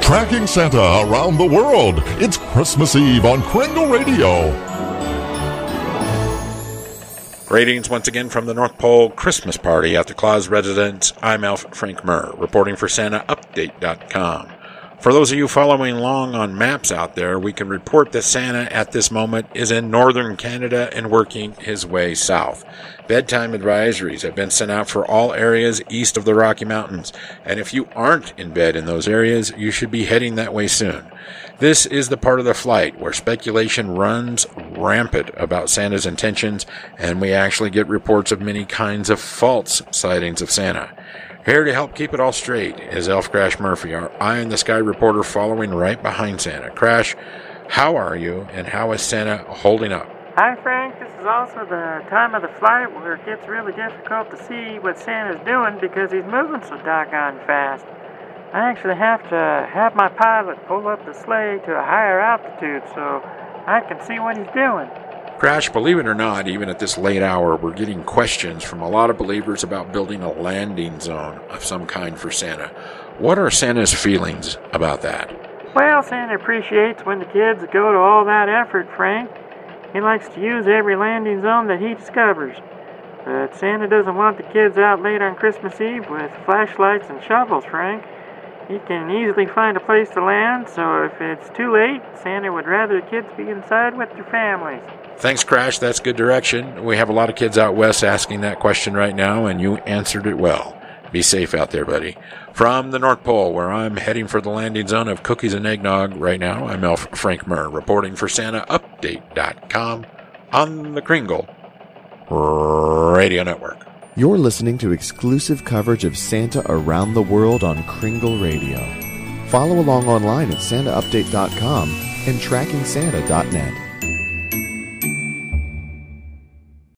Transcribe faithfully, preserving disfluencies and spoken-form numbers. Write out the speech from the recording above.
Tracking Santa around the world. It's Christmas Eve on Kringle Radio. Greetings once again from the North Pole Christmas Party at the Claus residence. I'm Alf Frank Murr, reporting for Santa Update dot com. For those of you following along on maps out there, we can report that Santa at this moment is in northern Canada and working his way south. Bedtime advisories have been sent out for all areas east of the Rocky Mountains, and if you aren't in bed in those areas, you should be heading that way soon. This is the part of the flight where speculation runs rampant about Santa's intentions, and we actually get reports of many kinds of false sightings of Santa. Here to help keep it all straight is Elf Crash Murphy, our eye-in-the-sky reporter following right behind Santa. Crash, how are you, and how is Santa holding up? Hi, Frank. This is also the time of the flight where it gets really difficult to see what Santa's doing because he's moving so doggone fast. I actually have to have my pilot pull up the sleigh to a higher altitude so I can see what he's doing. Crash, believe it or not, even at this late hour, we're getting questions from a lot of believers about building a landing zone of some kind for Santa. What are Santa's feelings about that? Well, Santa appreciates when the kids go to all that effort, Frank. He likes to use every landing zone that he discovers. But Santa doesn't want the kids out late on Christmas Eve with flashlights and shovels, Frank. He can easily find a place to land, so if it's too late, Santa would rather the kids be inside with their families. Thanks, Crash. That's good direction. We have a lot of kids out west asking that question right now, and you answered it well. Be safe out there, buddy. From the North Pole, where I'm heading for the landing zone of cookies and eggnog right now, I'm Elf Frank Murr, reporting for Santa Update dot com on the Kringle Radio Network. You're listening to exclusive coverage of Santa around the world on Kringle Radio. Follow along online at Santa Update dot com and Tracking Santa dot net.